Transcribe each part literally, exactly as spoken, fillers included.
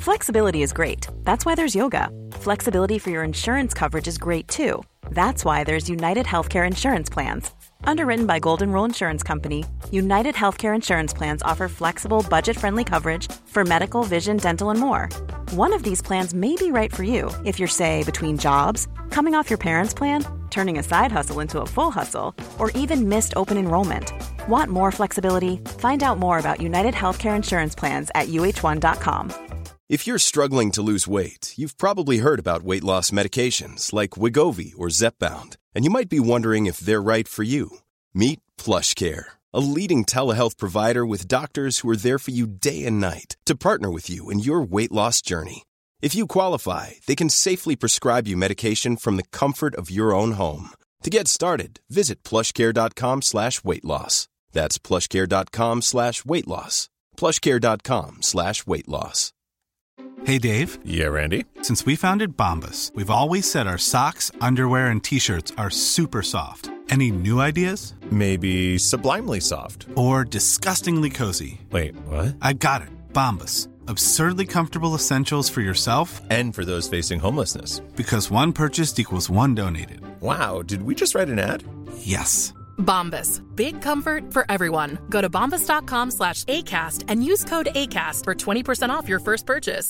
Flexibility is great. That's why there's yoga. Flexibility for your insurance coverage is great too. That's why there's United Healthcare Insurance Plans. Underwritten by Golden Rule Insurance Company, United Healthcare Insurance Plans offer flexible, budget-friendly coverage for medical, vision, dental, and more. One of these plans may be right for you if you're, say, between jobs, coming off your parents' plan, turning a side hustle into a full hustle, or even missed open enrollment. Want more flexibility? Find out more about United Healthcare Insurance Plans at U H one dot com. If you're struggling to lose weight, you've probably heard about weight loss medications like Wegovy or Zepbound, and you might be wondering if they're right for you. Meet PlushCare, a leading telehealth provider with doctors who are there for you day and night to partner with you in your weight loss journey. If you qualify, they can safely prescribe you medication from the comfort of your own home. To get started, visit plushcare.com slash weight loss. That's plushcare.com slash weight loss. plushcare.com slash weight loss. Hey, Dave. Yeah, Randy. Since we founded Bombas, we've always said our socks, underwear, and T-shirts are super soft. Any new ideas? Maybe sublimely soft. Or disgustingly cozy. Wait, what? I got it. Bombas. Absurdly comfortable essentials for yourself and for those facing homelessness. Because one purchased equals one donated. Wow, did we just write an ad? Yes. Bombas. Big comfort for everyone. Go to bombas.com slash ACAST and use code ACAST for twenty percent off your first purchase.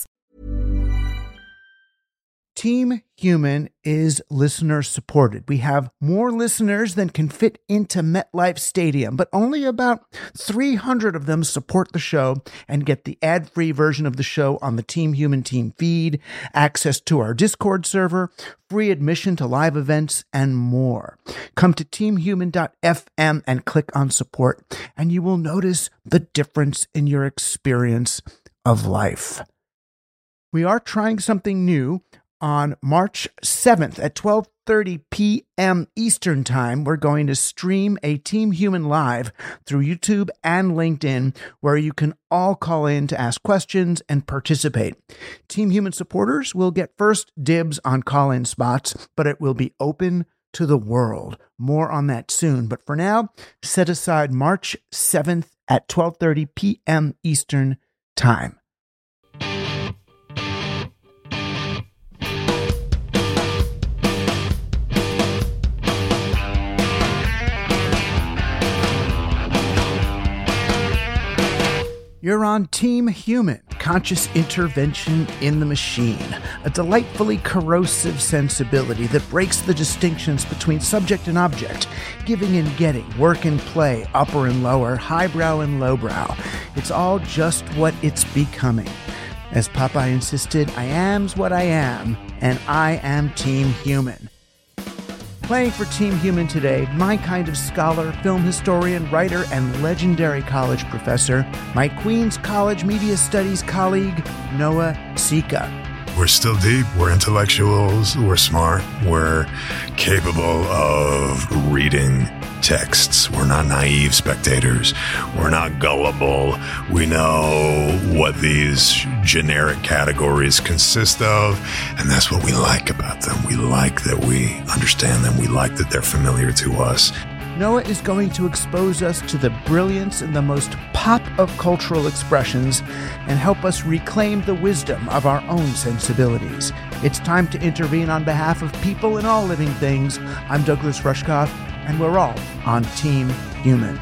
Team Human is listener supported. We have more listeners than can fit into MetLife Stadium, but only about three hundred of them support the show and get the ad-free version of the show on the Team Human team feed, access to our Discord server, free admission to live events, and more. Come to team human dot f m and click on support, and you will notice the difference in your experience of life. We are trying something new. On March seventh at twelve thirty p.m. Eastern Time, we're going to stream a Team Human Live through YouTube and LinkedIn, where you can all call in to ask questions and participate. Team Human supporters will get first dibs on call-in spots, but it will be open to the world. More on that soon. But for now, set aside March seventh at twelve thirty p.m. Eastern Time. You're on Team Human, conscious intervention in the machine, a delightfully corrosive sensibility that breaks the distinctions between subject and object, giving and getting, work and play, upper and lower, highbrow and lowbrow. It's all just what it's becoming. As Popeye insisted, I am's what I am, and I am Team Human. Playing for Team Human today, my kind of scholar, film historian, writer, and legendary college professor, my Queens College Media Studies colleague, Noah Sika. We're still deep, we're intellectuals, we're smart, we're capable of reading texts. We're not naive spectators. We're not gullible. We know what these generic categories consist of, and that's what we like about them. We like that we understand them. We like that they're familiar to us. Noah is going to expose us to the brilliance and the most pop of cultural expressions and help us reclaim the wisdom of our own sensibilities. It's time to intervene on behalf of people and all living things. I'm Douglas Rushkoff, and we're all on Team Human.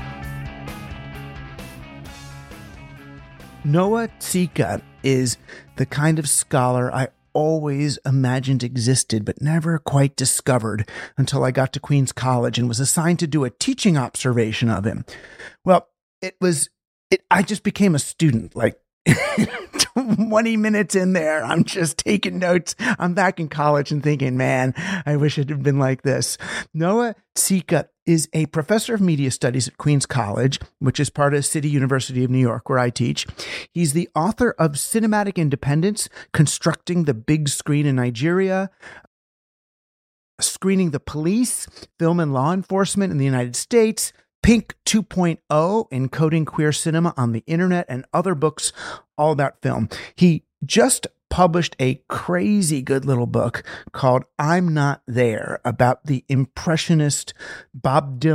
Noah Sika is the kind of scholar I always imagined existed, but never quite discovered until I got to Queens College and was assigned to do a teaching observation of him. Well, it was, it, I just became a student, like twenty minutes in there, I'm just taking notes. I'm back in college and thinking, man, I wish it had been like this. Noah Sika is a professor of media studies at Queens College, which is part of City University of New York, where I teach. He's the author of Cinematic Independence, Constructing the Big Screen in Nigeria, Screening the Police, Film and Law Enforcement in the United States, Pink two point oh, Encoding Queer Cinema on the Internet, and other books all about film. He just published a crazy good little book called I'm Not There, about the impressionist Bob Dylan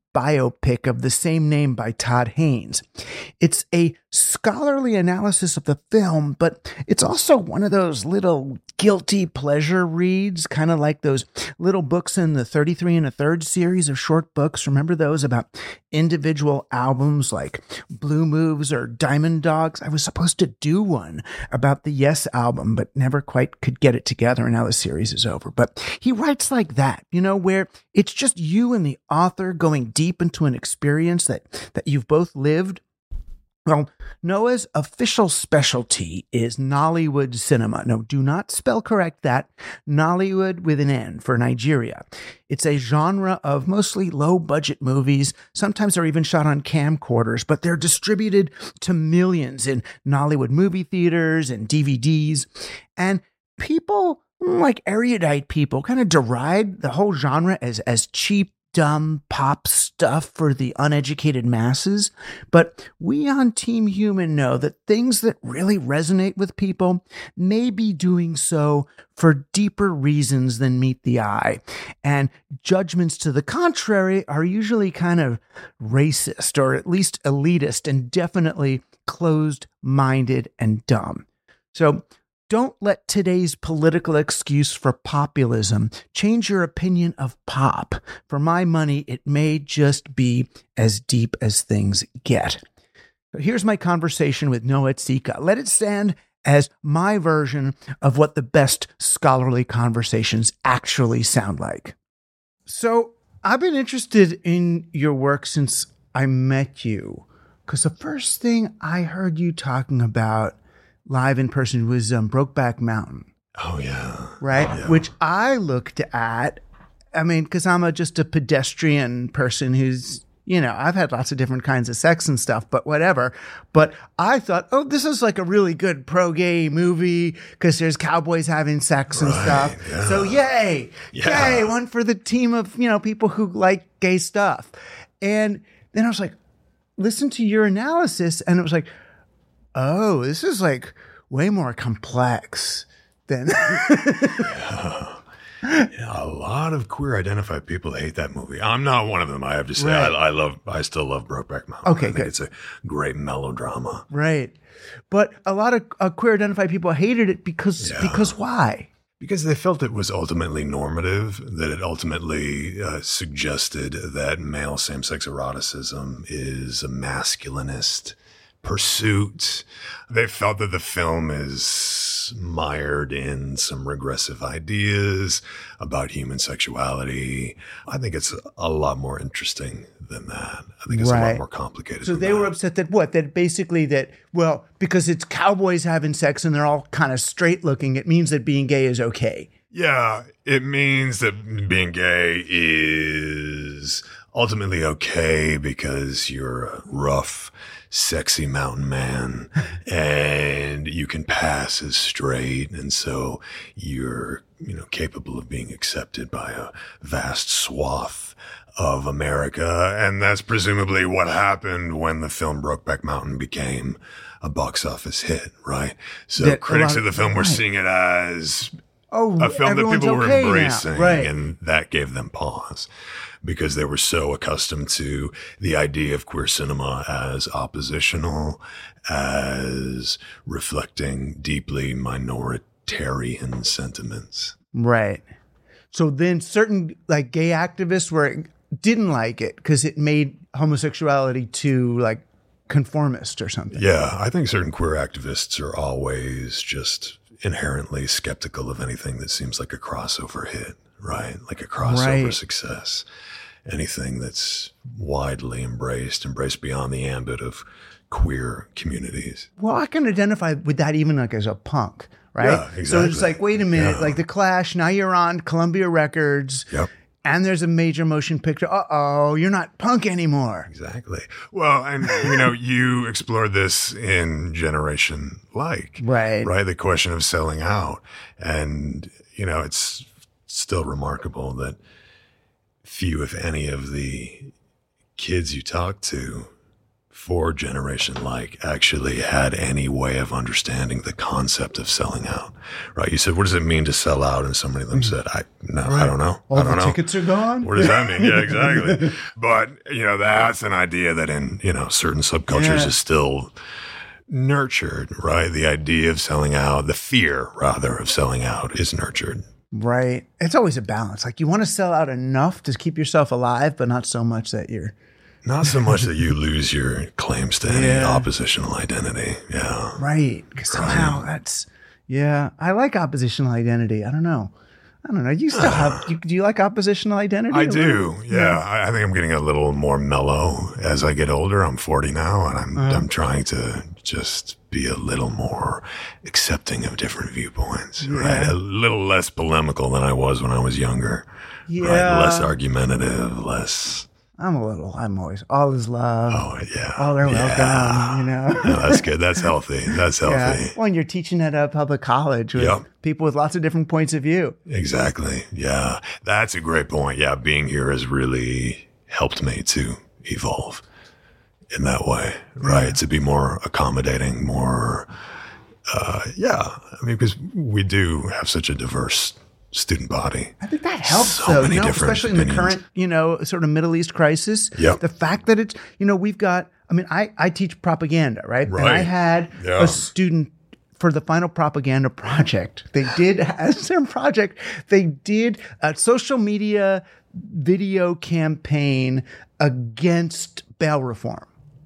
biopic of the same name by Todd Haynes. It's a scholarly analysis of the film, but it's also one of those little guilty pleasure reads, kind of like those little books in the thirty-three and a third series of short books. Remember those about individual albums like Blue Moves or Diamond Dogs? I was supposed to do one about the Yes album, but never quite could get it together, and now the series is over. But he writes like that, you know, where it's just you and the author going deep into an experience that, that you've both lived. Well, Noah's official specialty is Nollywood cinema. No, do not spell correct that. Nollywood with an N for Nigeria. It's a genre of mostly low-budget movies. Sometimes they're even shot on camcorders, but they're distributed to millions in Nollywood movie theaters and D V Ds. And people, like erudite people, kind of deride the whole genre as, as cheap, dumb pop stuff for the uneducated masses. But we on Team Human know that things that really resonate with people may be doing so for deeper reasons than meet the eye. And judgments to the contrary are usually kind of racist, or at least elitist, and definitely closed-minded and dumb. So don't let today's political excuse for populism change your opinion of pop. For my money, it may just be as deep as things get. So here's my conversation with Noah Tsika. Let it stand as my version of what the best scholarly conversations actually sound like. So I've been interested in your work since I met you, because the first thing I heard you talking about live in person was um, Brokeback Mountain. Oh, yeah. Right? Yeah. Which I looked at, I mean, because I'm a, just a pedestrian person who's, you know, I've had lots of different kinds of sex and stuff, but whatever. But I thought, oh, this is like a really good pro-gay movie because there's cowboys having sex and Right, stuff. yeah. So yay, Yeah. yay, one for the team of, you know, people who like gay stuff. And then I was like, listen to your analysis, and it was like, oh, this is like way more complex than. yeah. Yeah, a lot of queer identified people hate that movie. I'm not one of them. I have to say, Right. I, I love. I still love Brokeback Mountain. Okay, I think good. It's a great melodrama. Right. But a lot of uh, queer identified people hated it because Yeah. because why? Because they felt it was ultimately normative, that it ultimately uh, suggested that male same-sex eroticism is a masculinist pursuit. They felt that the film is mired in some regressive ideas about human sexuality. I think it's a lot more interesting than that. I think it's a lot Right. more complicated. So than they that. were upset that what? That basically that, well, because it's cowboys having sex and they're all kind of straight looking, it means that being gay is okay. Yeah, it means that being gay is ultimately okay because you're a rough, sexy mountain man and you can pass as straight. And so you're, you know, capable of being accepted by a vast swath of America. And that's presumably what happened when the film Brokeback Mountain became a box office hit, right? So That a critics lot of the of- film were right. seeing it as Oh, a film that everyone's people were okay now. embracing, Right. and that gave them pause because they were so accustomed to the idea of queer cinema as oppositional, as reflecting deeply minoritarian sentiments. Right. So then certain like gay activists were didn't like it because it made homosexuality too like conformist or something. Yeah, I think certain queer activists are always just inherently skeptical of anything that seems like a crossover hit, right? Like a crossover Right. success. Anything that's widely embraced, embraced beyond the ambit of queer communities. Well, I can identify with that even like as a punk, right? Yeah, So it's exactly. like, wait a minute, Yeah. like The Clash, now you're on Columbia Records. Yep. And there's a major motion picture. Uh-oh, you're not punk anymore. Exactly. Well, and you know, you explored this in Generation Like, Right. right? The question of selling out. And, you know, it's still remarkable that few, if any, of the kids you talk to for Generation Like actually had any way of understanding the concept of selling out, right? You said, what does it mean to sell out? And so many of them said, I no, right. I don't know. All I don't the know. tickets are gone? What does that mean? Yeah, exactly. But, you know, that's an idea that in, you know, certain subcultures yeah. is still nurtured, right? The idea of selling out, the fear, rather, of selling out is nurtured. Right. It's always a balance. Like you want to sell out enough to keep yourself alive, but not so much that you're... Not so much that you lose your claims to any yeah. oppositional identity. Yeah. Right. Because somehow that's... Yeah. I like oppositional identity. I don't know. I don't know. You still have... You, do you like oppositional identity? I do. Yeah. yeah. I, I think I'm getting a little more mellow as I get older. I'm forty now, and I'm uh-huh. I'm trying to just be a little more accepting of different viewpoints. Yeah. Right. A little less polemical than I was when I was younger. Yeah. Right? Less argumentative. Less. I'm a little, I'm always, all is love. Oh, yeah. All are yeah. welcome, you know. No, that's good. That's healthy. That's healthy. Yeah. Well, and you're teaching at a public college with yep. people with lots of different points of view. Exactly. Yeah. That's a great point. Yeah. Being here has really helped me to evolve in that way, right? Yeah. To be more accommodating, more, uh, yeah. I mean, because we do have such a diverse student body. I think that helps, so though, many you know, different especially in opinions. the current, you know, sort of Middle East crisis. Yep. The fact that it's, you know, we've got, I mean, I, I teach propaganda, right? Right. And I had yeah. a student for the final propaganda project. They did, as their project, they did a social media video campaign against bail reform.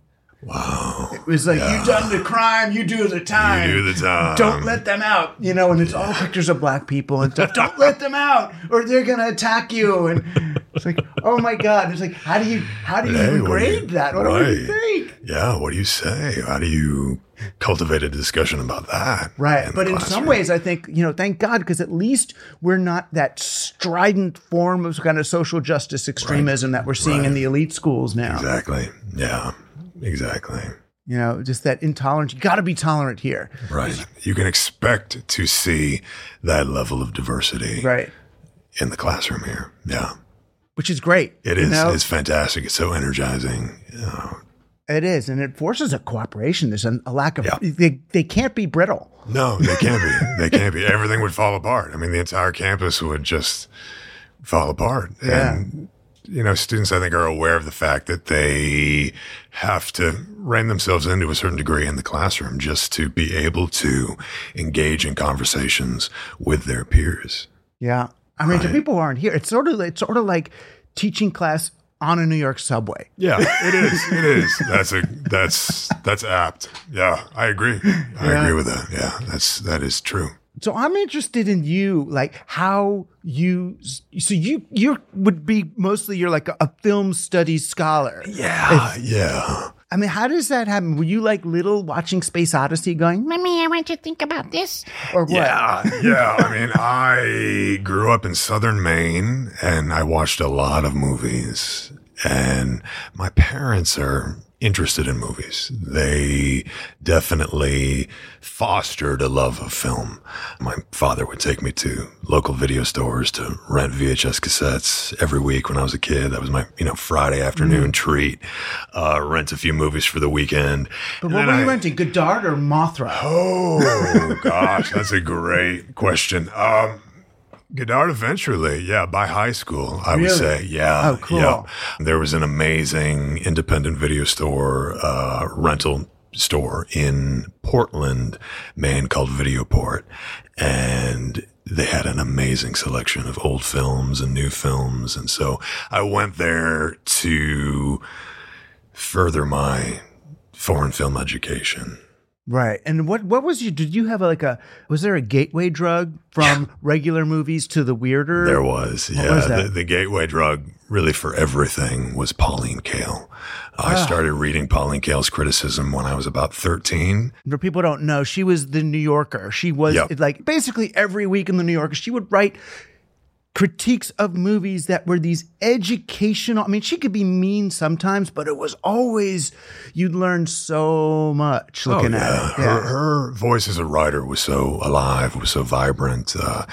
Wow. It was like, yeah. you done the crime, you do the time. You do the time. Don't let them out. You know, and it's all pictures of black people and stuff. Don't let them out or they're going to attack you. And it's like, oh my God. It's like, how do you, how do you hey, even grade you, that? What right. do you think? Yeah. What do you say? How do you cultivate a discussion about that? Right. In but in classroom? some ways, I think, you know, thank God, because at least we're not that strident form of kind of social justice extremism right. that we're seeing right. in the elite schools now. Exactly. Yeah. Exactly. You know, just that intolerance. You got to be tolerant here. Right. You can expect to see that level of diversity right. in the classroom here. Yeah. Which is great. It is. Know? It's fantastic. It's so energizing. You know. It is. And it forces a cooperation. There's a, a lack of, yeah. they, they can't be brittle. No, they can't be. They can't be. Everything would fall apart. I mean, the entire campus would just fall apart. Yeah. And, you know, students, I think, are aware of the fact that they have to rein themselves in to a certain degree in the classroom just to be able to engage in conversations with their peers. Yeah. I mean, right. to people who aren't here, it's sort of, it's sort of like teaching class on a New York subway. Yeah, it is. It is. That's a, that's, that's apt. Yeah, I agree. I yeah. agree with that. Yeah, that's, that is true. So I'm interested in you, like how you, so you, you would be mostly, you're like a, a film studies scholar. Yeah. If, yeah. I mean, how does that happen? Were you like little watching Space Odyssey going, Mommy, I want you to think about this? Or what? Yeah. Yeah. I mean, I grew up in Southern Maine and I watched a lot of movies, and my parents are interested in movies. They definitely fostered a love of film. My father would take me to local video stores to rent V H S cassettes every week when I was a kid. That was my, you know, Friday afternoon mm. treat. Uh, rent a few movies for the weekend. But what were you I, renting? Godard or Mothra? Oh, gosh, that's a great question. Um, Godard eventually, yeah, by high school, I really? would say, yeah. Oh, cool. Yeah. There was an amazing independent video store, uh, rental store in Portland, Maine called Videoport. And they had an amazing selection of old films and new films. And so I went there to further my foreign film education. Right. And what, what was you, did you have a, like a, was there a gateway drug from yeah. regular movies to the weirder? There was, what yeah. Was the, the gateway drug really for everything was Pauline Kael. Ah. I started reading Pauline Kael's criticism when I was about thirteen. For people who don't know, she was the New Yorker. She was yep. like basically every week in the New Yorker, she would write critiques of movies that were these educational. I mean, she could be mean sometimes, but it was always, you'd learn so much looking oh, yeah. at it. Yeah. Her, her voice as a writer was so alive, was so vibrant. Uh,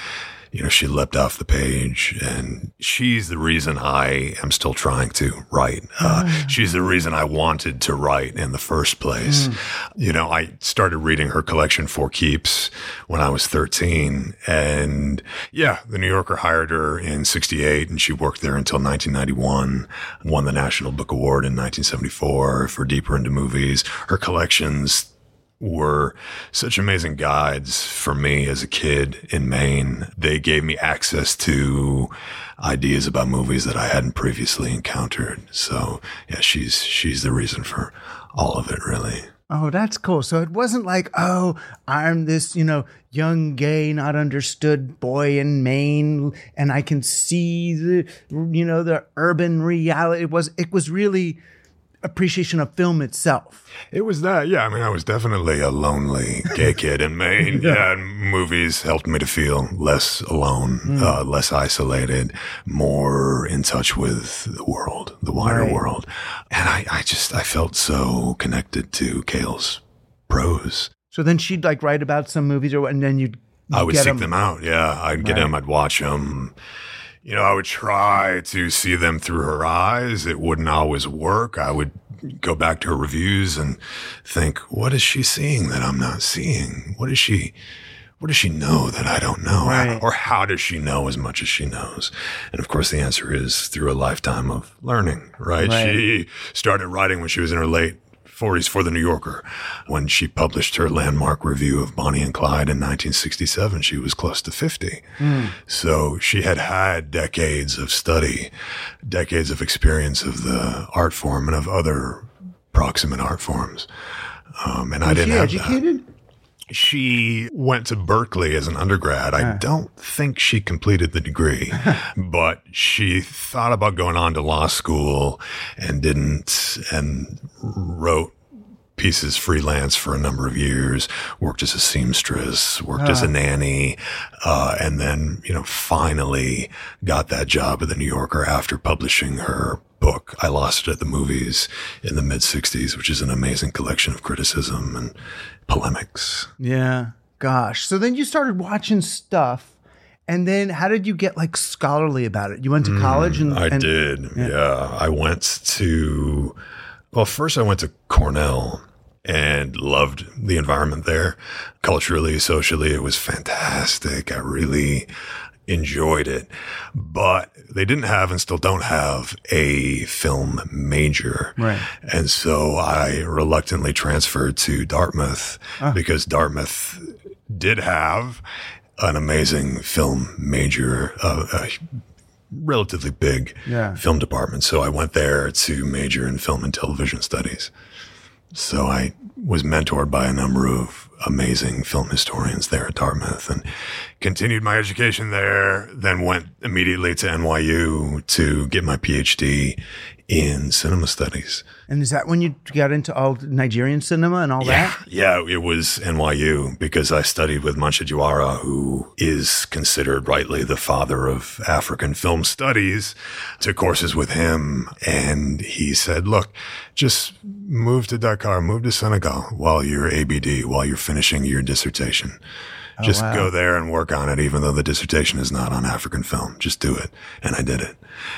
you know, she leapt off the page, and she's the reason I am still trying to write. Uh, oh. She's the reason I wanted to write in the first place. Mm. You know, I started reading her collection For Keeps when I was thirteen, and yeah, the New Yorker hired her in sixty-eight, and she worked there until nineteen ninety-one, won the National Book Award in nineteen seventy-four for Deeper Into Movies. Her collections were such amazing guides for me as a kid in Maine. They gave me access to ideas about movies that I hadn't previously encountered. So yeah, she's, she's the reason for all of it, really. Oh, that's cool. So it wasn't like, oh, I'm this, you know, young, gay, not understood boy in Maine, and I can see the, you know, the urban reality. It was, it was really appreciation of film itself. It was that, yeah. I mean, I was definitely a lonely gay kid in Maine. yeah. yeah, and movies helped me to feel less alone, mm. uh, less isolated, more in touch with the world, the wider right. world. And I, I just, I felt so connected to Cale's prose. So then she'd like write about some movies, or and then you'd, you'd I would get seek them. them out. Yeah, I'd get right. them. I'd watch them. You know, I would try to see them through her eyes. It wouldn't always work. I would go back to her reviews and think, what is she seeing that I'm not seeing? What is she, what does she know that I don't know? Right. Or how does she know as much as she knows? And of course, the answer is through a lifetime of learning, right? Right. She started writing when she was in her late forties for the New Yorker. When she published her landmark review of Bonnie and Clyde in nineteen sixty-seven, she was close to fifty. Mm. So she had had decades of study, decades of experience of the art form and of other proximate art forms. Um, and was I didn't she have educated? That. She went to Berkeley as an undergrad. I don't think she completed the degree, but she thought about going on to law school and didn't, and wrote pieces freelance for a number of years, worked as a seamstress, worked uh. as a nanny, uh, and then, you know, finally got that job at the New Yorker after publishing her book, I Lost It at the Movies, in the mid sixties, which is an amazing collection of criticism and polemics. Yeah. Gosh. So then you started watching stuff, and then how did you get like scholarly about it? You went to college? and I and, did. Yeah. yeah. I went to, well, first I went to Cornell and loved the environment there. Culturally, socially, it was fantastic. I really enjoyed it, but they didn't have and still don't have a film major. Right. And so I reluctantly transferred to Dartmouth oh. because Dartmouth did have an amazing film major, uh, a relatively big yeah. film department. So I went there to major in film and television studies. So I was mentored by a number of amazing film historians there at Dartmouth and continued my education there, then went immediately to N Y U to get my P H D in cinema studies. And is that when you got into all Nigerian cinema and all yeah, that? Yeah, it was N Y U because I studied with Mancha Jiwara, who is considered rightly the father of African film studies. Took courses with him, and he said, look, just move to Dakar, move to Senegal while you're A B D, while you're finishing your dissertation. Oh, Just wow. go there and work on it, even though the dissertation is not on African film. Just do it. And I did it.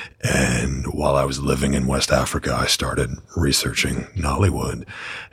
And while I was living in West Africa, I started researching Nollywood.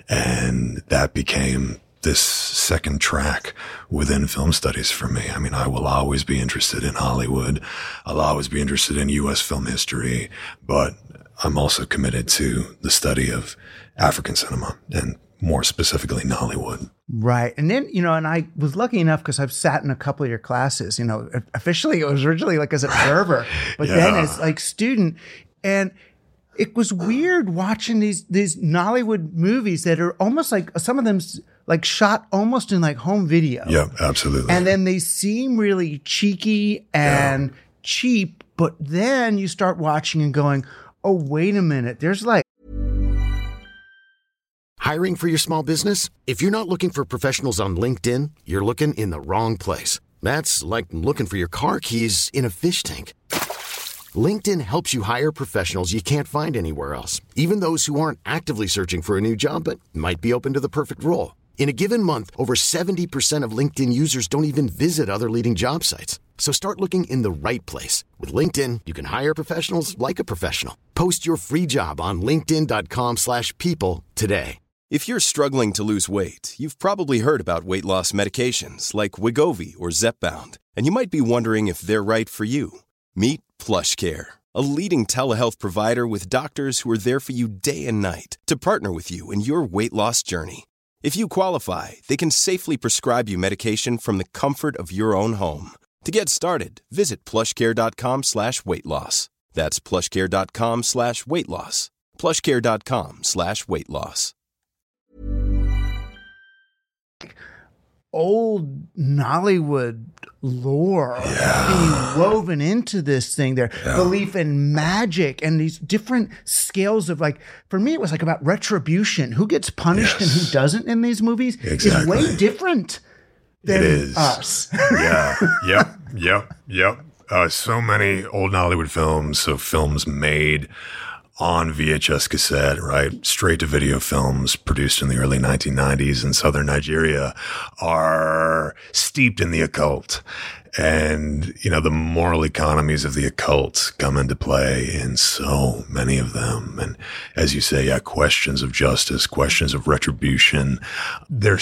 And that became this second track within film studies for me. I mean, I will always be interested in Hollywood. I'll always be interested in U S film history, but I'm also committed to the study of African cinema and more specifically Nollywood. Right. And then, you know, and I was lucky enough because I've sat in a couple of your classes, you know, officially it was originally like as an observer, but yeah. then as like student. And it was weird watching these, these Nollywood movies that are almost like, some of them like shot almost in like home video. Yeah, absolutely. And then they seem really cheeky and yeah. cheap, but then you start watching and going, oh, wait a minute. There's like, hiring for your small business? If you're not looking for professionals on LinkedIn, you're looking in the wrong place. That's like looking for your car keys in a fish tank. LinkedIn helps you hire professionals you can't find anywhere else, even those who aren't actively searching for a new job but might be open to the perfect role. In a given month, over seventy percent of LinkedIn users don't even visit other leading job sites. So start looking in the right place. With LinkedIn, you can hire professionals like a professional. Post your free job on linkedin.com slash people today. If you're struggling to lose weight, you've probably heard about weight loss medications like Wegovy or Zepbound, and you might be wondering if they're right for you. Meet PlushCare, a leading telehealth provider with doctors who are there for you day and night to partner with you in your weight loss journey. If you qualify, they can safely prescribe you medication from the comfort of your own home. To get started, visit plushcare.com slash weight loss. That's plushcare.com slash weight loss. plushcare.com slash weight loss. Old Nollywood lore Yeah. being woven into this thing, their Yeah. belief in magic and these different scales of, like, for me, it was like about retribution. Who gets punished Yes. and who doesn't in these movies Exactly. is way different than It is. us. Yeah. Yep. Yep. Yep. Uh, so many old Nollywood films, so films made on V H S cassette, right? Straight to video films produced in the early nineteen nineties in southern Nigeria are steeped in the occult. And, you know, the moral economies of the occult come into play in so many of them. And as you say, yeah, questions of justice, questions of retribution. They're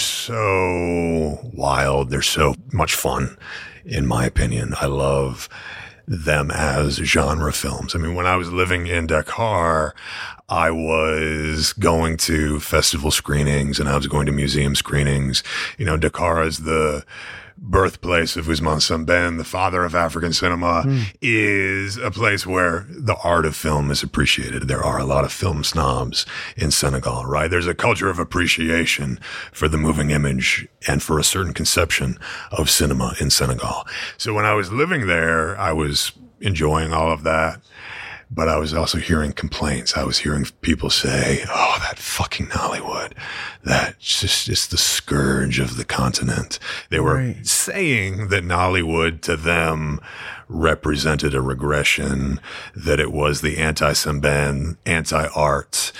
so wild. They're so much fun, in my opinion. I love them as genre films. I mean, when I was living in Dakar, I was going to festival screenings and I was going to museum screenings. You know, Dakar is the birthplace of Ousmane Sembène, the father of African cinema, mm. is a place where the art of film is appreciated. There are a lot of film snobs in Senegal, right? There's a culture of appreciation for the moving image and for a certain conception of cinema in Senegal. So when I was living there, I was enjoying all of that. But I was also hearing complaints. I was hearing people say, oh, that fucking Nollywood, that's just, it's the scourge of the continent. They were right. saying that Nollywood to them represented a regression, that it was the anti-Sembène, anti-art,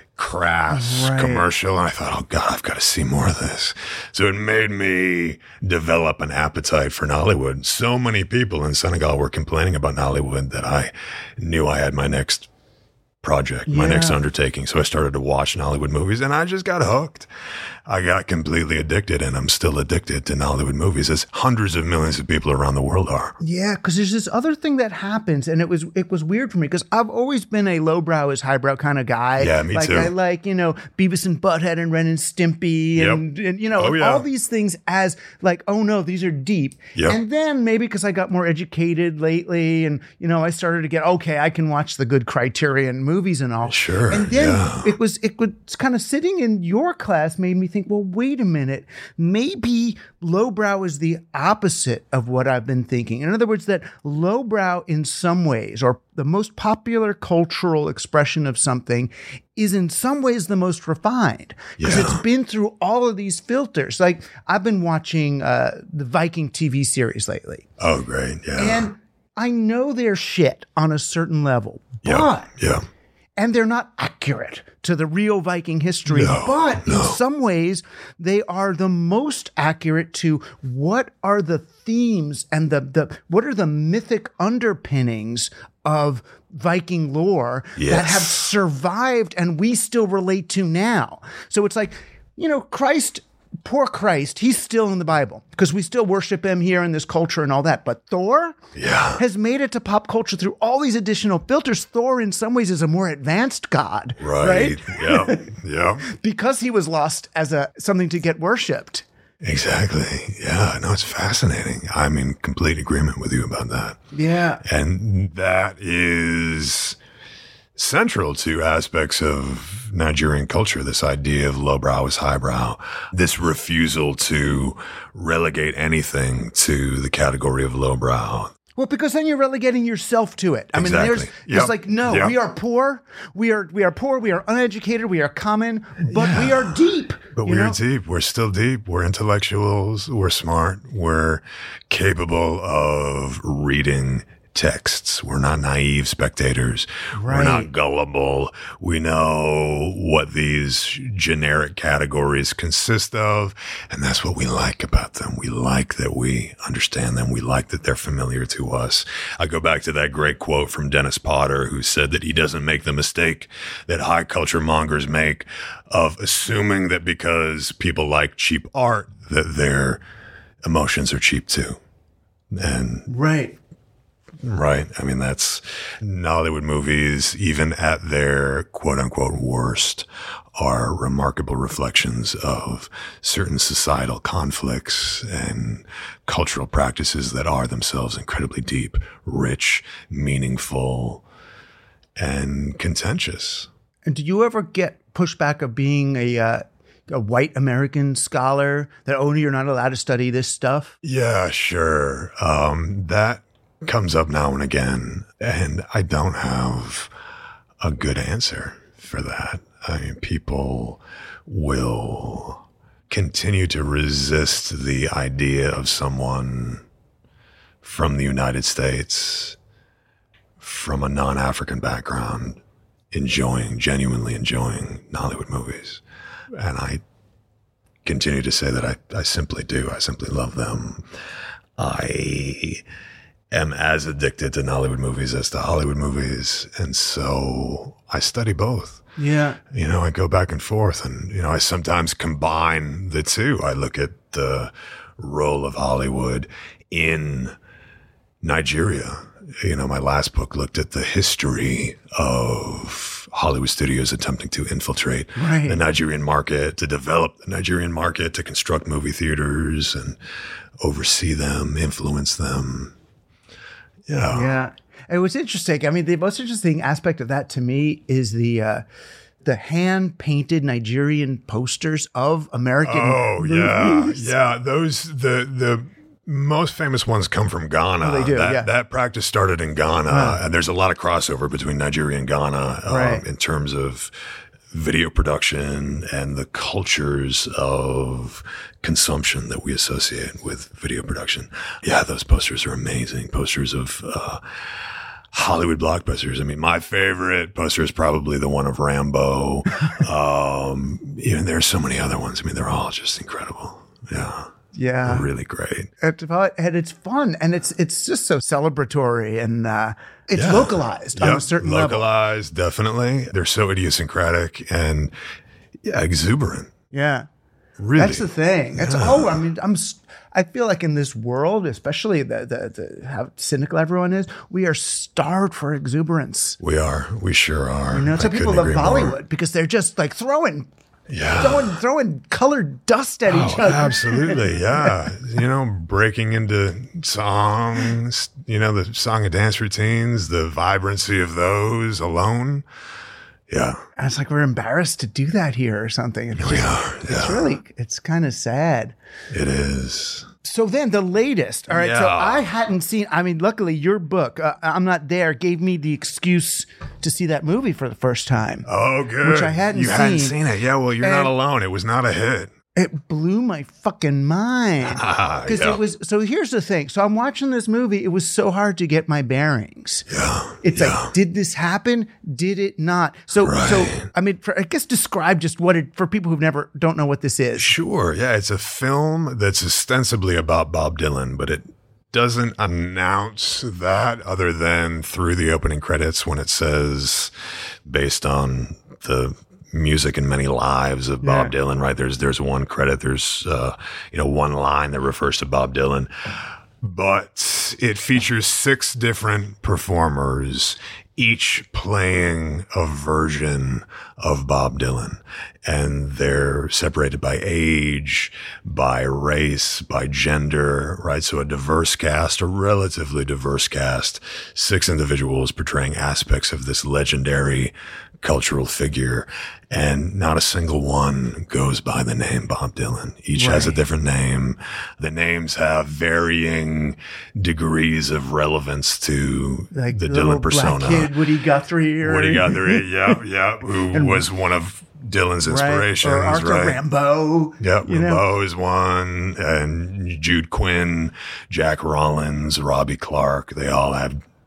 crass right. commercial. And I thought, oh God, I've got to see more of this. So it made me develop an appetite for Nollywood. So many people in Senegal were complaining about Nollywood that I knew I had my next project, my yeah. next undertaking. So I started to watch Nollywood movies and I just got hooked. I got completely addicted, and I'm still addicted to Nollywood movies, as hundreds of millions of people around the world are. Yeah, because there's this other thing that happens, and it was it was weird for me because I've always been a lowbrow is highbrow kind of guy. Yeah, me like, too. I like, you know, Beavis and Butthead and Ren and Stimpy and, yep. and you know, oh, yeah. all these things as like, oh no, these are deep. Yep. And then maybe because I got more educated lately and, you know, I started to get, okay, I can watch the good Criterion movies and all. Sure. And then yeah. it was, it was kind of sitting in your class made me think, well, wait a minute, maybe lowbrow is the opposite of what I've been thinking. In other words, that lowbrow in some ways, or the most popular cultural expression of something, is in some ways the most refined because yeah. it's been through all of these filters. Like I've been watching uh, the Viking T V series lately. Oh, great. Yeah. And I know they're shit on a certain level, yeah. but yeah. and they're not accurate to the real Viking history, no, but no. in some ways, they are the most accurate to what are the themes and the, the what are the mythic underpinnings of Viking lore yes. that have survived and we still relate to now. So it's like, you know, Christ, poor Christ, he's still in the Bible because we still worship him here in this culture and all that. But Thor yeah. has made it to pop culture through all these additional filters. Thor, in some ways, is a more advanced god, right? Right. Yeah. Yeah. Because he was lost as a something to get worshipped. Exactly. Yeah. No, it's fascinating. I'm in complete agreement with you about that. Yeah. And that is central to aspects of Nigerian culture, this idea of lowbrow is highbrow, this refusal to relegate anything to the category of lowbrow. Well, because then you're relegating yourself to it. I exactly. mean, there's yep. it's like, no, yep. we are poor. We are we are poor. We are uneducated. We are common, but yeah. we are deep. But we know? are deep. We're still deep. We're intellectuals. We're smart. We're capable of reading texts. We're not naive spectators. Right. We're not gullible. We know what these generic categories consist of, and that's what we like about them. We like that we understand them. We like that they're familiar to us. I go back to that great quote from Dennis Potter, who said that he doesn't make the mistake that high culture mongers make of assuming that because people like cheap art, that their emotions are cheap too. And right. Right. I mean, that's Nollywood movies, even at their quote unquote worst, are remarkable reflections of certain societal conflicts and cultural practices that are themselves incredibly deep, rich, meaningful, and contentious. And do you ever get pushback of being a, uh, a white American scholar that, oh, you're not allowed to study this stuff? Yeah, sure. Um, that comes up now and again, and I don't have a good answer for that. I mean, people will continue to resist the idea of someone from the United States, from a non-African background, enjoying, genuinely enjoying Nollywood movies. And I continue to say that I, I simply do. I simply love them. I am as addicted to Nollywood movies as to Hollywood movies. And so I study both. Yeah. You know, I go back and forth, and, you know, I sometimes combine the two. I look at the role of Hollywood in Nigeria. You know, my last book looked at the history of Hollywood studios attempting to infiltrate right. the Nigerian market, to develop the Nigerian market, to construct movie theaters and oversee them, influence them. Yeah. Yeah. It was interesting. I mean, the most interesting aspect of that to me is the uh, the hand painted Nigerian posters of American Oh, movies. yeah. Yeah. Those, the, the, most famous ones come from Ghana. Oh, they do, that, yeah. that practice started in Ghana, uh, and there's a lot of crossover between Nigeria and Ghana um, right. in terms of video production and the cultures of consumption that we associate with video production. Yeah, those posters are amazing. Posters of uh, Hollywood blockbusters. I mean, my favorite poster is probably the one of Rambo. um, even there's so many other ones. I mean, they're all just incredible. Yeah. Yeah. They're really great. It, and it's fun, and it's it's just so celebratory, and uh, it's Yeah. localized Yep. on a certain Localized, definitely. They're so idiosyncratic and yeah, exuberant. level. Yeah. Really. That's the thing. That's oh, I mean, I'm. I feel like in this world, especially the, the the how cynical everyone is, we are starved for exuberance. We are. We sure are. You know, so I people couldn't love agree Bollywood more. because they're just like throwing, Yeah. throwing, throwing colored dust at each Oh, other. absolutely. Yeah. You know, breaking into songs, you know, the song and dance routines, the vibrancy of those alone. Yeah. And it's like we're embarrassed to do that here or something. It's, We just- are. it's Yeah. really, it's kind of sad. It is. So then the latest, all right. So Yeah. I hadn't seen, I mean, luckily your book, uh, I'm Not There, gave me the excuse to see that movie for the first time. Oh, good. Which I hadn't you hadn't seen. seen it. Yeah. Well, you're not And- alone. It was not a hit. It blew my fucking mind. Ah, Because yeah. it was, so here's the thing. So I'm watching this movie. It was so hard to get my bearings. Yeah. It's yeah. like, did this happen? Did it not? So, so Right. I mean, for, I guess describe just what it, for people who've never, don't know what this is. Sure. Yeah. It's a film that's ostensibly about Bob Dylan, but it doesn't announce that other than through the opening credits when it says based on the music and many lives of Bob Yeah. Dylan, right? There's, there's one credit. There's, uh, you know, one line that refers to Bob Dylan, but it features six different performers, each playing a version of Bob Dylan. And they're separated by age, by race, by gender, right? So a diverse cast, a relatively diverse cast, six individuals portraying aspects of this legendary cultural figure. And not a single one goes by the name Bob Dylan. Each has a Right. different name. The names have varying degrees of relevance to Like the little Dylan persona. black kid, Woody Guthrie. Or, Woody Guthrie, yeah, yeah, who was one of Dylan's right? inspirations, Or Arthur right? Rambo. Yeah, you know? Rambeau is one, and Jude Quinn, Jack Rollins, Robbie Clark. They all have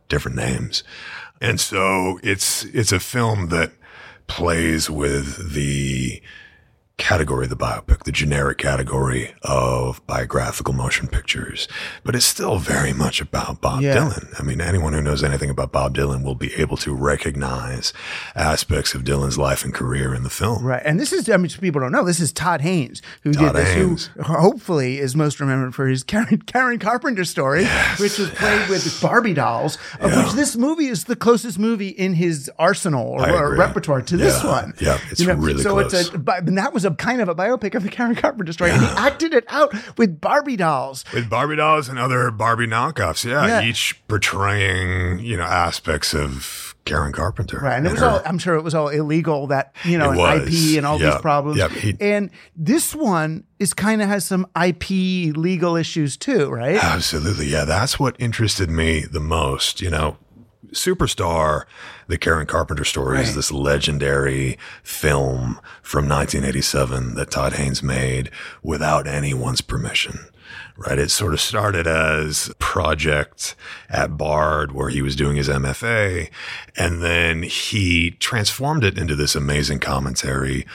different names. And so it's it's a film that plays with the category of the biopic, the generic category of biographical motion pictures, but it's still very much about Bob Yeah. Dylan. I mean, anyone who knows anything about Bob Dylan will be able to recognize aspects of Dylan's life and career in the film. Right. And this is, I mean, people don't know, this is Todd Haynes, who Todd did this, Haynes. who hopefully is most remembered for his Karen, Karen Carpenter story, Yes. which was played with Barbie dolls, of Yeah. which this movie is the closest movie in his arsenal or, I or agree. repertoire to this Yeah. one. Yeah, it's really so close. it's a, but and that was a kind of a biopic of the Karen Carpenter story, and he acted it out with Barbie dolls. With Barbie dolls and other Barbie knockoffs, yeah, Yeah. each portraying, you know, aspects of Karen Carpenter. Right, and it was her- all, I'm sure it was all illegal, that, you know, It and I was. P and all Yeah. these problems. Yeah, he- and this one is kind of has some I P legal issues too, right? Absolutely. Yeah. That's what interested me the most. You know, Superstar, the Karen Carpenter story, is Right. this legendary film from nineteen eighty-seven that Todd Haynes made without anyone's permission. Right. It sort of started as a project at Bard where he was doing his M F A, and then he transformed it into this amazing commentary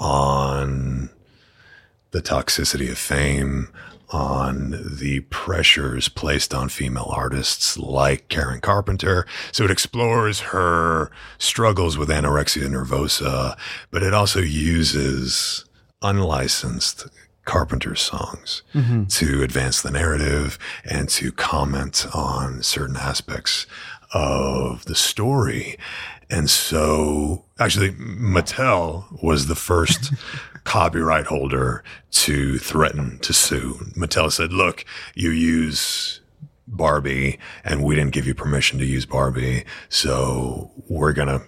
on the toxicity of fame, on the pressures placed on female artists like Karen Carpenter. So it explores her struggles with anorexia nervosa, but it also uses unlicensed Carpenter songs to advance the narrative and to comment on certain aspects of the story. And so actually Mattel was the first copyright holder to threaten to sue. Mattel said, look, you use Barbie and we didn't give you permission to use Barbie, so we're going to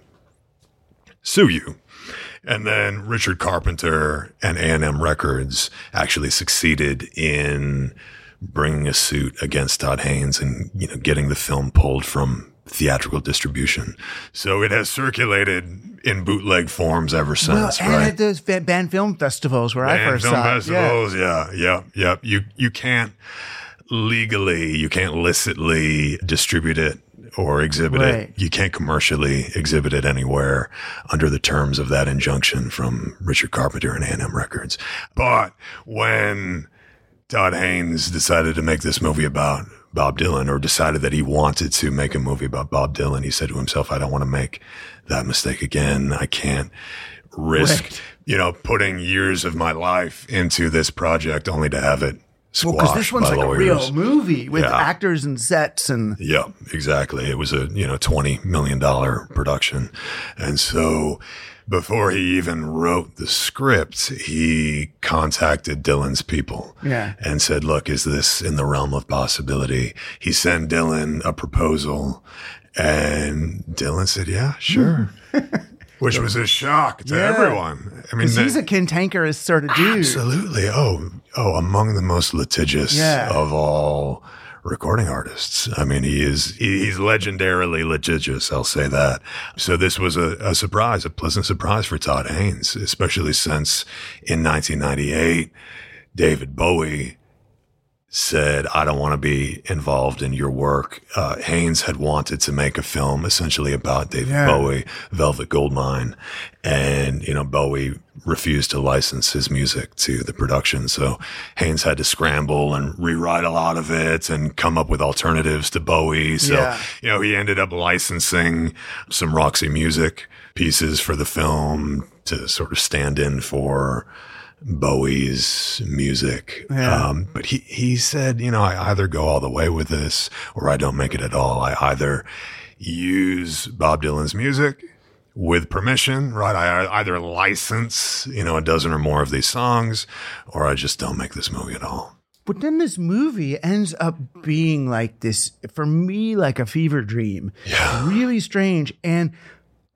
sue you. And then Richard Carpenter and A and M Records actually succeeded in bringing a suit against Todd Haynes and, you know, getting the film pulled from theatrical distribution. So it has circulated in bootleg forms ever Well, since, and right? at those fa- band film festivals where I And first film saw festivals, yeah, yeah, yeah. You you can't legally, you can't licitly distribute it or exhibit Right. it. You can't commercially exhibit it anywhere under the terms of that injunction from Richard Carpenter and A and M Records. But when Todd Haynes decided to make this movie about Bob Dylan, or decided that he wanted to make a movie about Bob Dylan, he said to himself, I don't want to make that mistake again. I can't risk, Right. you know, putting years of my life into this project only to have it Well, squashed because this one's by like lawyers. a real movie with Yeah. actors and sets and Yeah, exactly. It was a, you know, twenty million dollars production. And so before he even wrote the script, he contacted Dylan's people Yeah. and said, look, is this in the realm of possibility? He sent Dylan a proposal and Dylan said, yeah, sure. Which was a shock to Yeah. everyone. I mean, because he's the- a cantankerous sort of dude. absolutely. Oh, oh, among the most litigious Yeah. of all recording artists. I mean, he is, he, he's legendarily litigious. I'll say that. So this was a, a surprise, a pleasant surprise for Todd Haynes, especially since in nineteen ninety-eight, David Bowie said, I don't want to be involved in your work. Uh, Haynes had wanted to make a film essentially about David Yeah. Bowie, Velvet Goldmine. And, you know, Bowie refused to license his music to the production. So Haynes had to scramble and rewrite a lot of it and come up with alternatives to Bowie. So, Yeah. you know, he ended up licensing some Roxy Music pieces for the film to sort of stand in for Bowie's music. Yeah. Um, but he, he said, you know, I either go all the way with this or I don't make it at all. I either use Bob Dylan's music with permission, right? I either license, you know, a dozen or more of these songs, or I just don't make this movie at all. But then this movie ends up being like this, for me, like a fever dream. Yeah. Really strange. And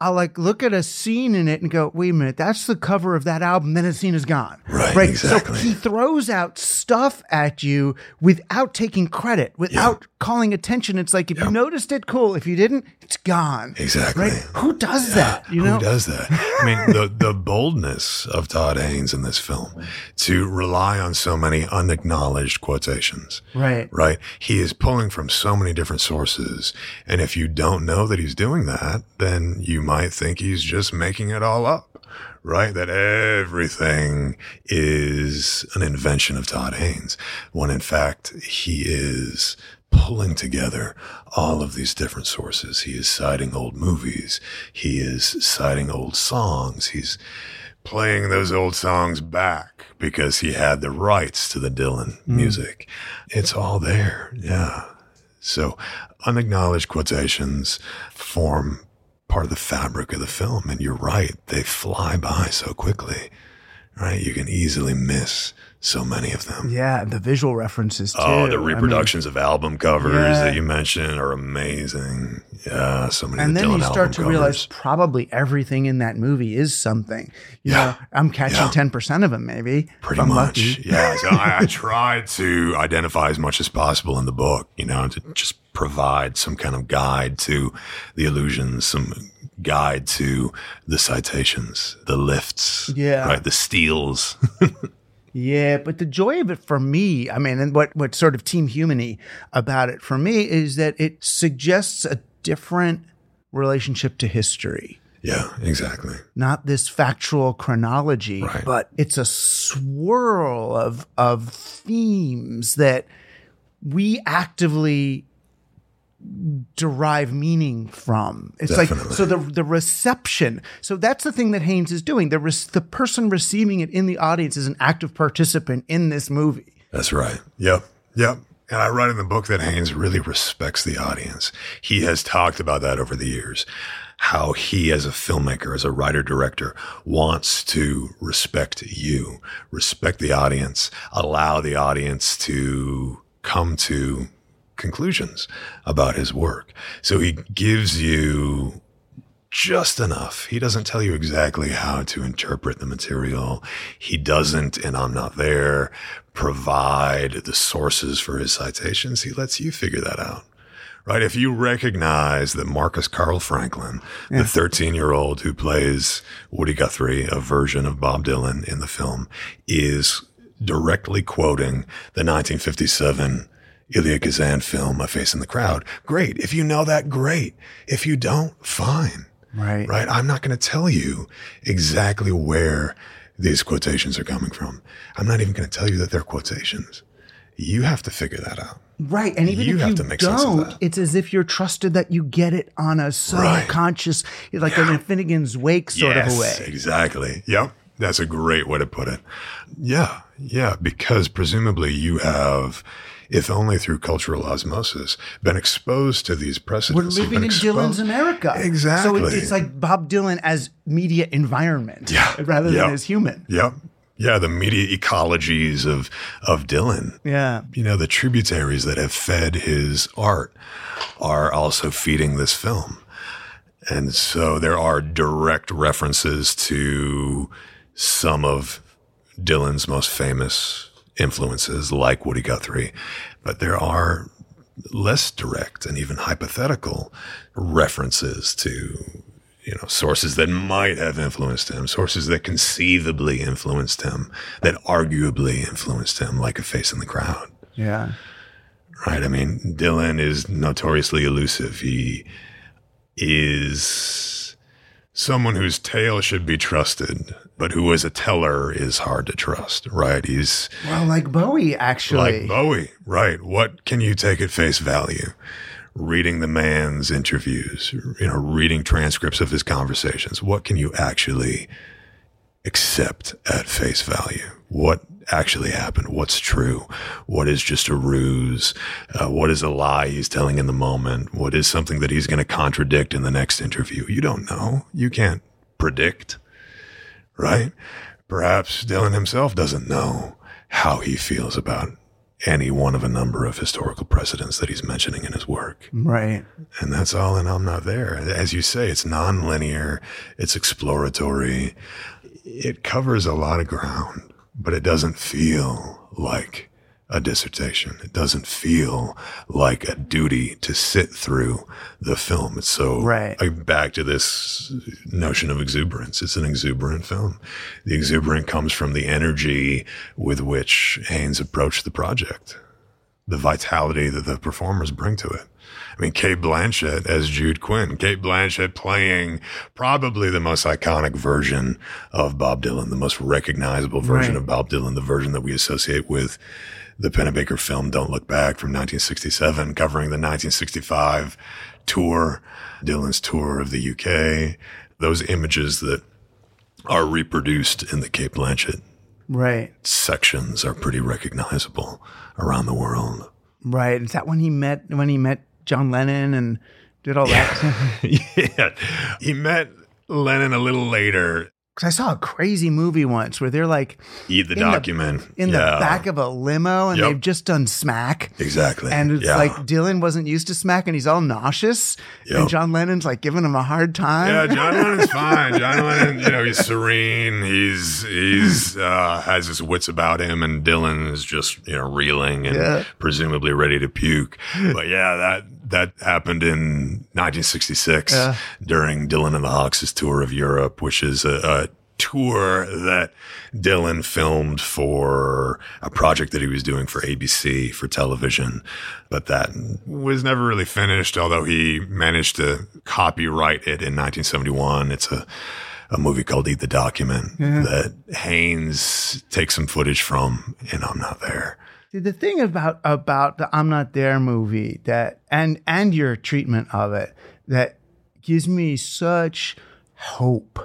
I'll like look at a scene in it and go, wait a minute, that's the cover of that album. Then the scene is gone. Right, right? exactly. So he throws out stuff at you without taking credit, without yeah. calling attention. It's like, if yep. you noticed it, cool. If you didn't, it's gone. Exactly. Right? Who does yeah. that? You know? Who does that? I mean, the, the boldness of Todd Haynes in this film to rely on so many unacknowledged quotations. Right. Right. He is pulling from so many different sources. And if you don't know that he's doing that, then you might think he's just making it all up, right? That everything is an invention of Todd Haynes, when in fact he is pulling together all of these different sources. He is citing old movies. He is citing old songs. He's playing those old songs back because he had the rights to the Dylan mm. music. It's all there. Yeah. So unacknowledged quotations form part of the fabric of the film. And you're right. They fly by so quickly, right? You can easily miss so many of them. Yeah. The visual references too. Oh, the reproductions I mean, of album covers yeah. that you mentioned are amazing. Yeah. So many And of the then Dylan you start album to covers. realize probably everything in that movie is something. You Yeah. know, I'm catching Yeah. ten percent of them maybe. Pretty if I'm much. lucky. Yeah. So I, I tried to identify as much as possible in the book, you know, to just provide some kind of guide to the allusions, some guide to the citations, the lifts, Yeah. right? The steals. Yeah, but the joy of it for me, I mean, and what, what sort of Team Human-y about it for me is that it suggests a different relationship to history. Yeah, exactly. Not this factual chronology, Right. but it's a swirl of of themes that we actively derive meaning from. It's Definitely. like, so the the reception. So that's the thing that Haynes is doing. The res, the person receiving it in the audience is an active participant in this movie. That's right. Yep. Yep. And I write in the book that Haynes really respects the audience. He has talked about that over the years, how he as a filmmaker, as a writer-director, wants to respect you, respect the audience, allow the audience to come to conclusions about his work. So he gives you just enough. He doesn't tell you exactly how to interpret the material. He doesn't, and I'm not there, provide the sources for his citations. He lets you figure that out. Right? If you recognize that Marcus Carl Franklin, yeah. the thirteen-year-old who plays Woody Guthrie, a version of Bob Dylan in the film, is directly quoting the nineteen fifty-seven Elia Kazan film, A Face in the Crowd. Great. If you know that, great. If you don't, fine. Right. Right. I'm not going to tell you exactly where these quotations are coming from. I'm not even going to tell you that they're quotations. You have to figure that out. Right. And even you if have you to make sense of don't, that. it's as if you're trusted that you get it on a subconscious, right. like yeah. an Finnegan's Wake sort yes, of a way. Exactly. Yep. That's a great way to put it. Yeah. Yeah. Because presumably you have, if only through cultural osmosis, been exposed to these precedents. We're living in exposed. Dylan's America. Exactly. So it, it's like Bob Dylan as media environment yeah. rather yep. than as human. Yep. Yeah, the media ecologies of of Dylan. Yeah. You know, the tributaries that have fed his art are also feeding this film. And so there are direct references to some of Dylan's most famous influences, like Woody Guthrie, but there are less direct and even hypothetical references to, you know, sources that might have influenced him, sources that conceivably influenced him, that arguably influenced him, like A Face in the Crowd. Yeah. Right. I mean, Dylan is notoriously elusive. He is someone whose tale should be trusted, but who as a teller is hard to trust, right? He's well, like Bowie, actually. Like Bowie, right. What can you take at face value? Reading the man's interviews, you know, reading transcripts of his conversations. What can you actually accept at face value? What actually happened? What's true? What is just a ruse? Uh, what is a lie he's telling in the moment? What is something that he's going to contradict in the next interview? You don't know. You can't predict, right? Perhaps Dylan himself doesn't know how he feels about any one of a number of historical precedents that he's mentioning in his work. Right. And that's all in I'm Not There. As you say, it's non-linear, it's exploratory, it covers a lot of ground, but it doesn't feel like a dissertation. It doesn't feel like a duty to sit through the film. It's so right. like back to this notion of exuberance. It's an exuberant film. The exuberant comes from the energy with which Haynes approached the project, the vitality that the performers bring to it. I mean, Cate Blanchett as Jude Quinn. Cate Blanchett playing probably the most iconic version of Bob Dylan, the most recognizable version right. of Bob Dylan, the version that we associate with the Pennebaker film Don't Look Back from nineteen sixty-seven, covering the nineteen sixty-five tour, Dylan's tour of the U K. Those images that are reproduced in the Cate Blanchett right. sections are pretty recognizable around the world. Right. Is that when he met when he met John Lennon and did all that? Yeah. He met Lennon a little later. Because I saw a crazy movie once where they're like Eat the in document the, in yeah. the back of a limo and yep. they've just done Smack. Exactly. And it's yeah. like Dylan wasn't used to Smack and he's all nauseous. Yep. And John Lennon's like giving him a hard time. Yeah, John Lennon's fine. John Lennon, you know, he's serene. He's he's uh, has his wits about him, and Dylan is just, you know, reeling and yeah. presumably ready to puke. But yeah, that that happened in nineteen sixty-six yeah. during Dylan and the Hawks' tour of Europe, which is a, a tour that Dylan filmed for a project that he was doing for A B C for television, but that was never really finished, although he managed to copyright it in nineteen seventy-one. It's a, a movie called Eat the Document yeah. that Haynes takes some footage from in I'm Not There. The thing about about the I'm Not There movie that and and your treatment of it that gives me such hope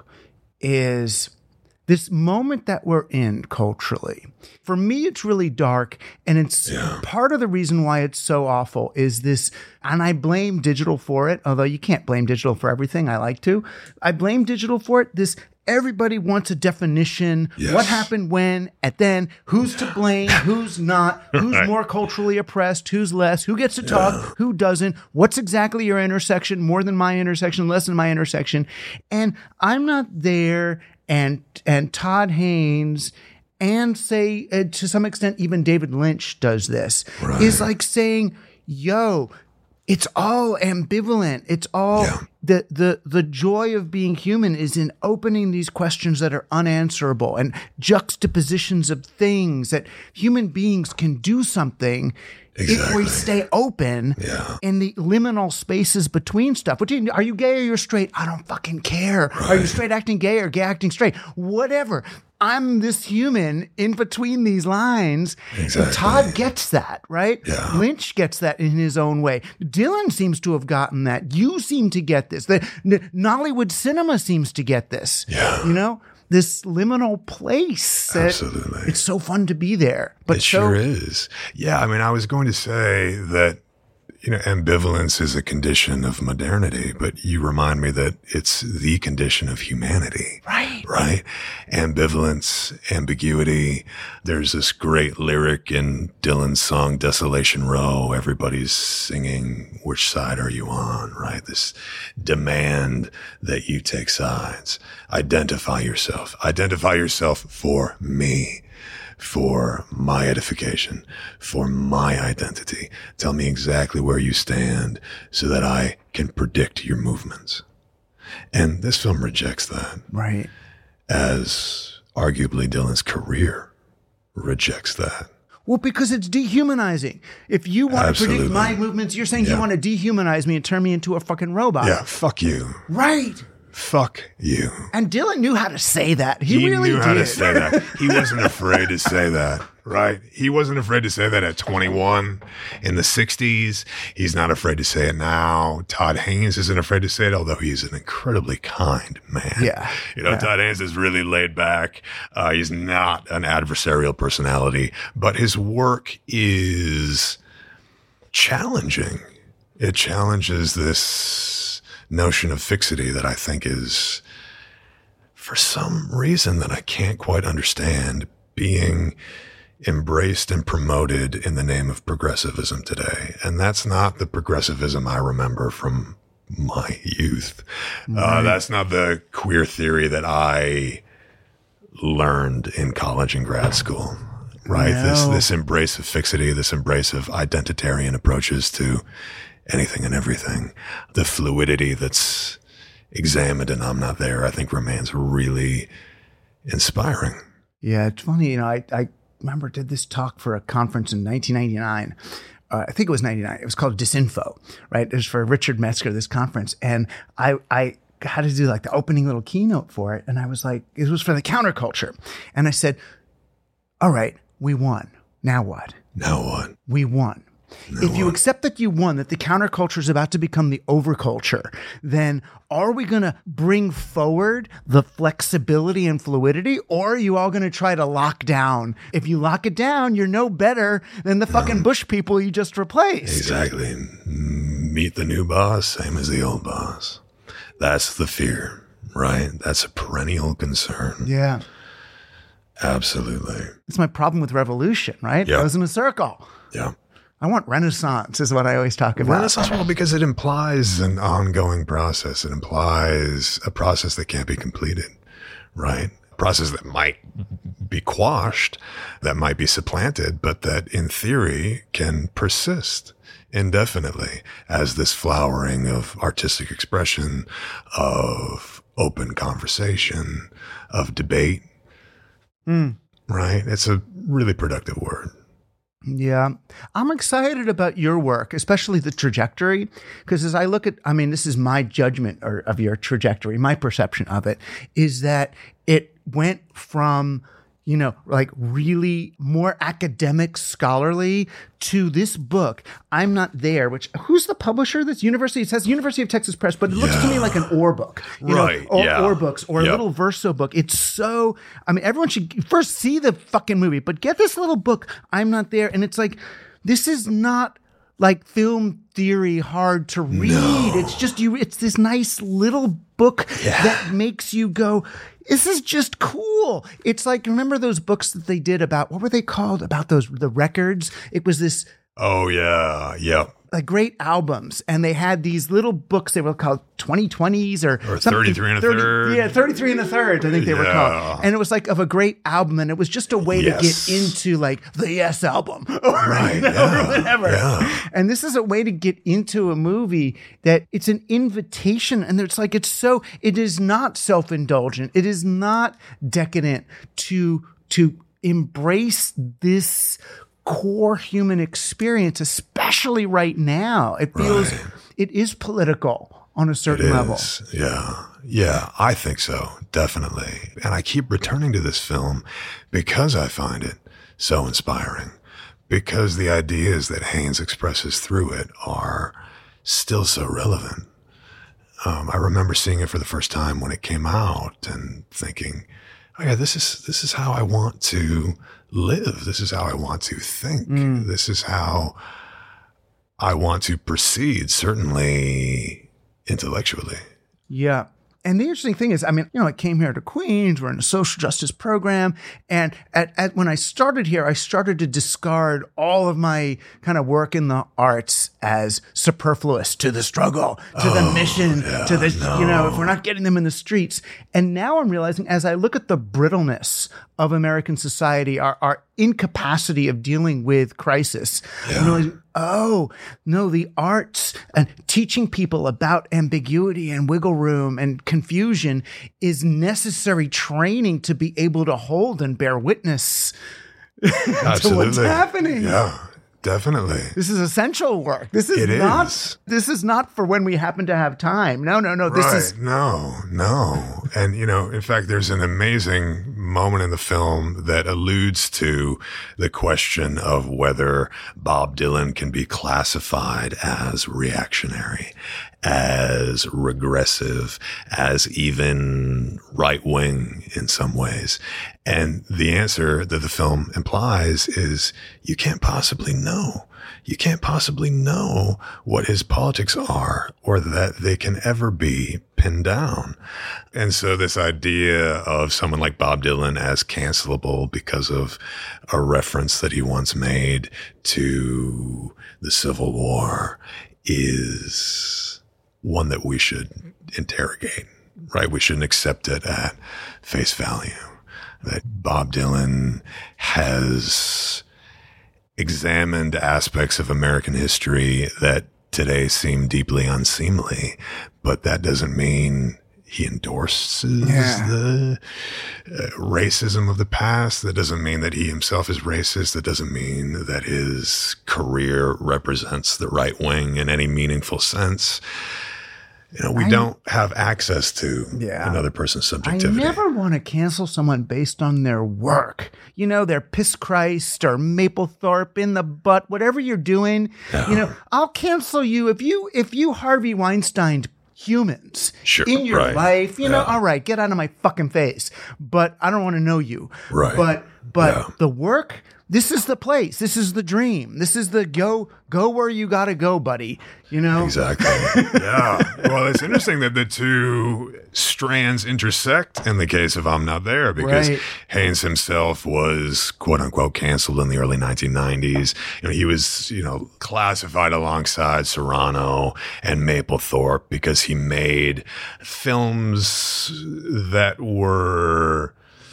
is this moment that we're in culturally. For me, it's really dark, and it's yeah. part of the reason why it's so awful is this, and I blame digital for it, although you can't blame digital for everything. I like to. I blame digital for it. This everybody wants a definition. Yes. What happened when, and then who's to blame, who's not, who's right. more culturally oppressed, who's less, who gets to talk, yeah. who doesn't, what's exactly your intersection, more than my intersection, less than my intersection. And I'm not there, and and Todd Haynes, and say, uh, to some extent, even David Lynch does this, right. is like saying, yo, it's all ambivalent. It's all yeah. the, the the joy of being human is in opening these questions that are unanswerable and juxtapositions of things that human beings can do something exactly. if we stay open yeah. in the liminal spaces between stuff. Which, are you gay or you're straight? I don't fucking care. Right. Are you straight acting gay or gay acting straight? Whatever. I'm this human in between these lines. Exactly. Todd gets that, right? Yeah. Lynch gets that in his own way. Dylan seems to have gotten that. You seem to get this. The, the Nollywood cinema seems to get this. Yeah. You know? This liminal place. Absolutely. It's so fun to be there. But it so, sure is. Yeah, I mean, I was going to say that, you know, ambivalence is a condition of modernity, but you remind me that it's the condition of humanity. Right. Right? Ambivalence, ambiguity. There's this great lyric in Dylan's song, Desolation Row. Everybody's singing, which side are you on? Right? This demand that you take sides. Identify yourself. Identify yourself for me. For my edification, for my identity. Tell me exactly where you stand so that I can predict your movements. And this film rejects that. Right. As arguably Dylan's career rejects that. Well, because it's dehumanizing. If you want Absolutely. to predict my movements, you're saying yeah. you want to dehumanize me and turn me into a fucking robot. Yeah, fuck you. Right. Fuck you. And Dylan knew how to say that. He, he really knew did. how to say that. He wasn't afraid to say that, right? He wasn't afraid to say that at twenty-one in the sixties. He's not afraid to say it now. Todd Haynes isn't afraid to say it, although he's an incredibly kind man. Yeah. You know, yeah. Todd Haynes is really laid back. Uh, he's not an adversarial personality, but his work is challenging. It challenges this notion of fixity that I think is, for some reason that I can't quite understand, being embraced and promoted in the name of progressivism today. And that's not the progressivism I remember from my youth. Right. Uh, that's not the queer theory that I learned in college and grad school, right? No. This, this embrace of fixity, this embrace of identitarian approaches to anything and everything. The fluidity that's examined and I'm not there, I think remains really inspiring. Yeah, it's funny. You know, I, I remember did this talk for a conference in nineteen ninety-nine. Uh, I think it was ninety-nine. It was called Disinfo, right? It was for Richard Metzger, this conference. And I, I had to do like the opening little keynote for it. And I was like, it was for the counterculture. And I said, all right, we won. Now what? Now what? We won. No if you accept that you won, that the counterculture is about to become the overculture, then are we going to bring forward the flexibility and fluidity, or are you all going to try to lock down? If you lock it down, you're no better than the fucking no. Bush people you just replaced. Exactly. Meet the new boss, same as the old boss. That's the fear, right? That's a perennial concern. Yeah. Absolutely. It's my problem with revolution, right? Yep. I was in a circle. Yeah. I want Renaissance is what I always talk about. Renaissance, well, because it implies an ongoing process. It implies a process that can't be completed, right? A process that might be quashed, that might be supplanted, but that in theory can persist indefinitely as this flowering of artistic expression, of open conversation, of debate, mm. right? It's a really productive word. Yeah. I'm excited about your work, especially the trajectory, because as I look at, I mean, this is my judgment or, of your trajectory, my perception of it is that it went from, you know, like really more academic, scholarly to this book, I'm Not There, which, who's the publisher of this? University, it says University of Texas Press, but it looks yeah. to me like an or book, you right. know, or, yeah. or books or yep. a little verso book. It's so, I mean, everyone should first see the fucking movie, but get this little book, I'm Not There. And it's like, this is not like film theory hard to read. No. It's just you, it's this nice little book yeah. that makes you go, this is just cool. It's like, remember those books that they did about, what were they called? About those, the records? It was this. Oh, yeah. Yep. Like great albums. And they had these little books, they were called twenty twenties or, or thirty-three and a thirty, third. Yeah, thirty-three and a third, I think they yeah. were called. And it was like of a great album. And it was just a way yes. to get into like the Yes album or, right, you know, yeah, or whatever. Yeah. And this is a way to get into a movie that it's an invitation. And it's like, it's so, it is not self-indulgent. It is not decadent to, to embrace this core human experience, especially right now. It feels, right. it is political on a certain it level. Is. Yeah. Yeah, I think so. Definitely. And I keep returning to this film because I find it so inspiring, because the ideas that Haynes expresses through it are still so relevant. Um, I remember seeing it for the first time when it came out and thinking, oh yeah, this is, this is how I want to live. This is how I want to think. Mm. This is how I want to proceed, certainly intellectually. Yeah. And the interesting thing is, I mean, you know, I came here to Queens. We're in a social justice program. And at, at when I started here, I started to discard all of my kind of work in the arts as superfluous to the struggle, to oh, the mission, yeah, to the, no. you know, if we're not getting them in the streets. And now I'm realizing as I look at the brittleness of American society, our, our incapacity of dealing with crisis, yeah. I'm realizing, oh, no, the arts and teaching people about ambiguity and wiggle room and confusion is necessary training to be able to hold and bear witness to what's happening. Yeah, definitely. This is essential work. This is it not, is. This is not for when we happen to have time. No, no, no. This right. is. No, no. And, you know, in fact, there's an amazing moment in the film that alludes to the question of whether Bob Dylan can be classified as reactionary, as regressive, as even right-wing in some ways. And the answer that the film implies is you can't possibly know. you can't possibly know what his politics are or that they can ever be pinned down. And so this idea of someone like Bob Dylan as cancelable because of a reference that he once made to the Civil War is one that we should interrogate, right? We shouldn't accept it at face value. That Bob Dylan has examined aspects of American history that today seem deeply unseemly, but that doesn't mean he endorses yeah. the uh, racism of the past. That doesn't mean that he himself is racist. That doesn't mean that his career represents the right wing in any meaningful sense. You know, we I, don't have access to yeah. another person's subjectivity. I never want to cancel someone based on their work. You know, their Piss Christ or Mapplethorpe in the butt, whatever you're doing. No. You know, I'll cancel you if you if you Harvey Weinstein humans sure, in your right. life. You know, yeah. all right, get out of my fucking face. But I don't want to know you. Right. But but yeah. the work. This is the place. This is the dream. This is the go, go where you got to go, buddy. You know? Exactly. Yeah. Well, it's interesting that the two strands intersect in the case of I'm Not There, because right. Haynes himself was quote unquote canceled in the early nineteen nineties. You know, he was, you know, classified alongside Serrano and Mapplethorpe because he made films that were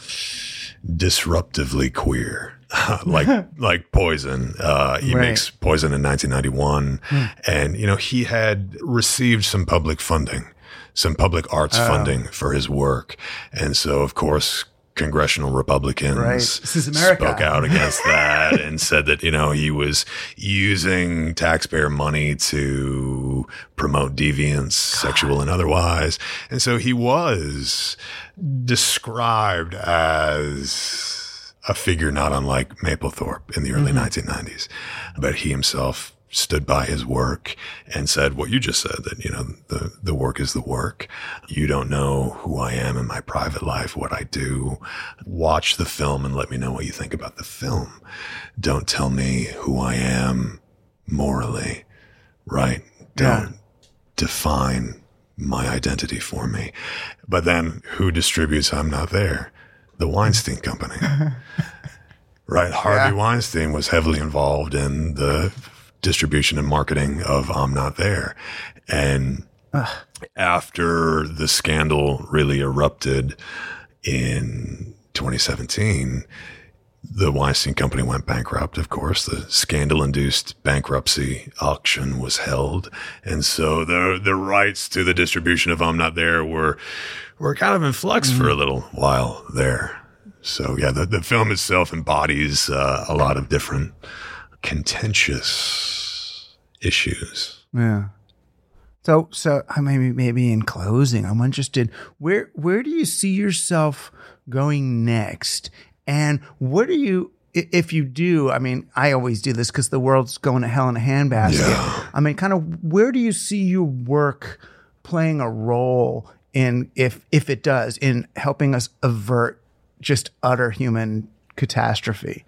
disruptively queer. like like Poison. Uh, he right. makes Poison in nineteen ninety-one. Hmm. And, you know, he had received some public funding, some public arts oh. funding for his work. And so, of course, congressional Republicans right. This is America. spoke out against that and said that, you know, he was using taxpayer money to promote deviance, sexual and otherwise. And so he was described as a figure not unlike Mapplethorpe in the early mm-hmm. nineteen nineties. But he himself stood by his work and said what you just said, that, you know, the, the work is the work. You don't know who I am in my private life, what I do. Watch the film and let me know what you think about the film. Don't tell me who I am morally, right? Don't yeah. define my identity for me. But then who distributes I'm Not There? The Weinstein Company, right? Harvey yeah. Weinstein was heavily involved in the distribution and marketing of I'm Not There. And Ugh. after the scandal really erupted in twenty seventeen, the Weinstein Company went bankrupt, of course. The scandal-induced bankruptcy auction was held. And so the the rights to the distribution of I'm Not There were were kind of in flux mm. for a little while there. So, yeah, the, the film itself embodies uh, a lot of different contentious issues. Yeah. So, so I mean, maybe in closing, I'm interested, where where do you see yourself going next? And what do you, if you do, I mean, I always do this because the world's going to hell in a handbasket. Yeah. I mean, kind of, where do you see your work playing a role in, if if it does, in helping us avert just utter human catastrophe?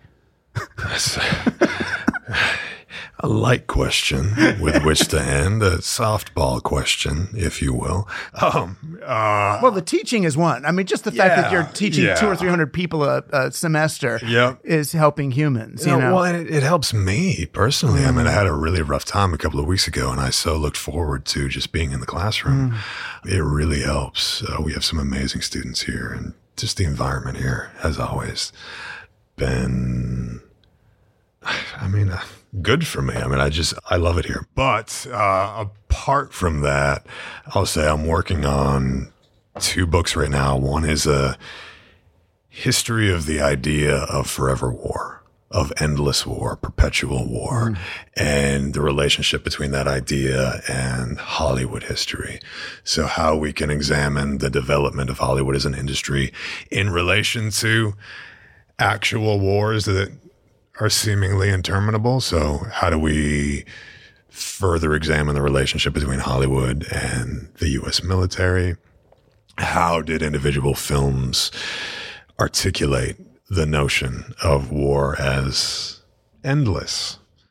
A light question with which to end, a softball question, if you will. Um, uh, well, the teaching is one. I mean, just the fact yeah, that you're teaching yeah. two or three hundred people a, a semester yep. is helping humans. You You know, know, well, it, it helps me personally. Mm. I mean, I had a really rough time a couple of weeks ago, and I so looked forward to just being in the classroom. Mm. It really helps. Uh, we have some amazing students here, and just the environment here has always been, I mean, uh, good for me. I mean, I just, I love it here. But uh, apart from that, I'll say I'm working on two books right now. One is a history of the idea of forever war, of endless war, perpetual war, mm. and the relationship between that idea and Hollywood history. So how we can examine the development of Hollywood as an industry in relation to actual wars that are seemingly interminable. So how do we further examine the relationship between Hollywood and the U S military? How did individual films articulate the notion of war as endless?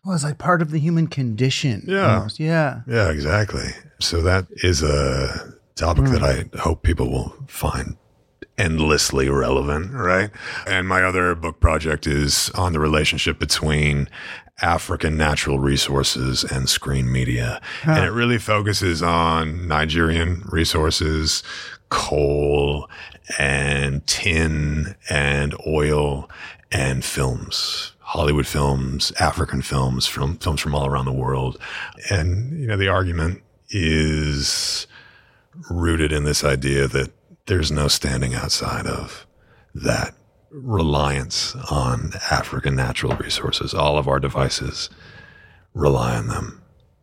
Well, it's like part of the human condition. Yeah. Almost. Yeah. Yeah, exactly. So that is a topic mm. that I hope people will find endlessly relevant, right? And my other book project is on the relationship between African natural resources and screen media. Huh. And it really focuses on Nigerian resources, coal and tin and oil and films. Hollywood films, African films, film, films from all around the world. And, you know, the argument is rooted in this idea that there's no standing outside of that reliance on African natural resources. All of our devices rely on them.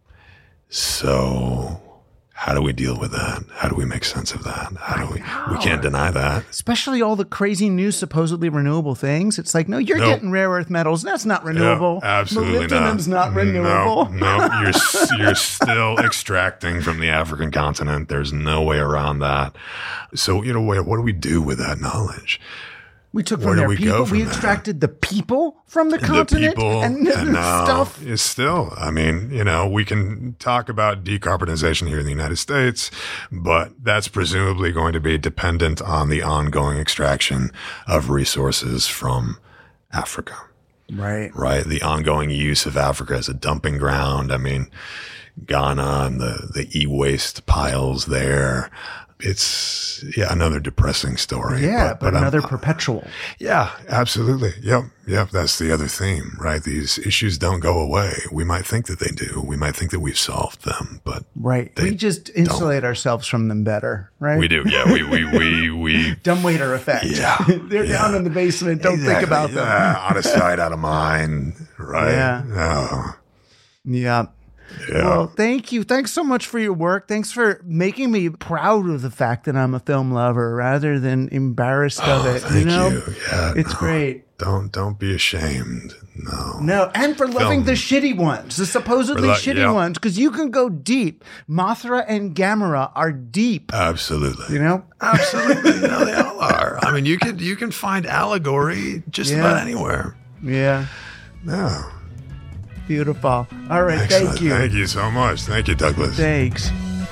So how do we deal with that? How do we make sense of that? How do we, we can't deny that. Especially all the crazy new supposedly renewable things. It's like, no, you're nope. getting rare earth metals. That's not renewable. No, absolutely Molybdenum's not. not renewable. No, no, you're, you're still extracting from the African continent. There's no way around that. So, you know, what, what do we do with that knowledge? We took from their we people. We extracted there? the people from the, the continent people, and, and now stuff. Is still, I mean, you know, we can talk about decarbonization here in the United States, but that's presumably going to be dependent on the ongoing extraction of resources from Africa. Right. Right. The ongoing use of Africa as a dumping ground. I mean, Ghana and the, the e-waste piles there. It's, yeah, another depressing story. Yeah, but, but, but another um, perpetual. Yeah, absolutely. Yep, yep. That's the other theme, right? These issues don't go away. We might think that they do. We might think that we've solved them, but right. We just insulate don't. ourselves from them better, right? We do. Yeah, we we we we. Dumbwaiter effect. Yeah, they're yeah. down in the basement. Don't exactly. think about them. Yeah, out of sight, out of mind. Right. Yeah. Oh. Yeah. Yeah. Well, thank you. Thanks so much for your work. Thanks for making me proud of the fact that I'm a film lover rather than embarrassed oh, of it. Thank you know, you. Yeah, it's no, great. Don't don't be ashamed. No. No, and for loving film. the shitty ones, the supposedly lo- shitty yep. ones, because you can go deep. Mothra and Gamera are deep. Absolutely. You know, absolutely. No, they all are. I mean, you can you can find allegory just yeah. about anywhere. Yeah. No. Beautiful. All right. Excellent. Thank you. Thank you so much. Thank you, Douglas. Thanks.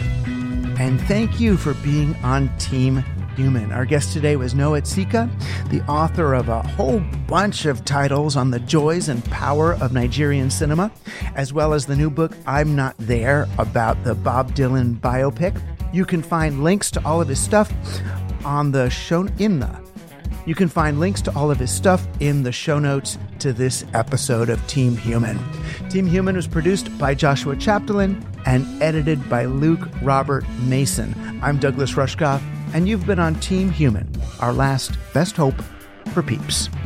And thank you for being on Team Human. Our guest today was Noah Tsika, the author of a whole bunch of titles on the joys and power of Nigerian cinema, as well as the new book, I'm Not There, about the Bob Dylan biopic. You can find links to all of his stuff on the show in the You can find links to all of his stuff in the show notes to this episode of Team Human. Team Human was produced by Joshua Chapdelaine and edited by Luke Robert Mason. I'm Douglas Rushkoff, and you've been on Team Human, our last best hope for peeps.